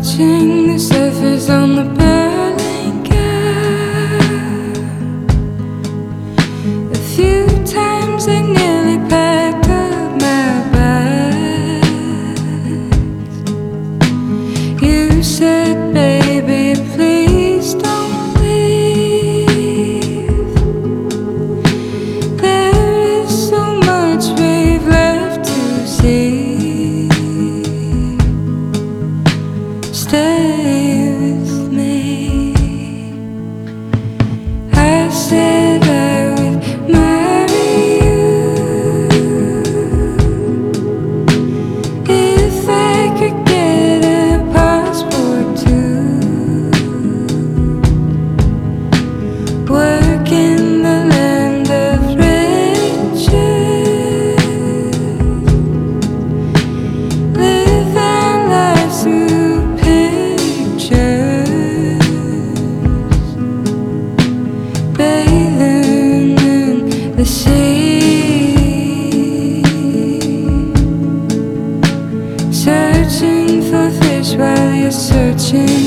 watching the surface on the burning gas. A few times I nearly packed up my bags. You said, baby, please don't leave. There is so much we've left to see. Stay with me. I said I would marry you if I could get a passport too. Work in the land of riches, live our lives through bathing in the sea, searching for fish while you're searching.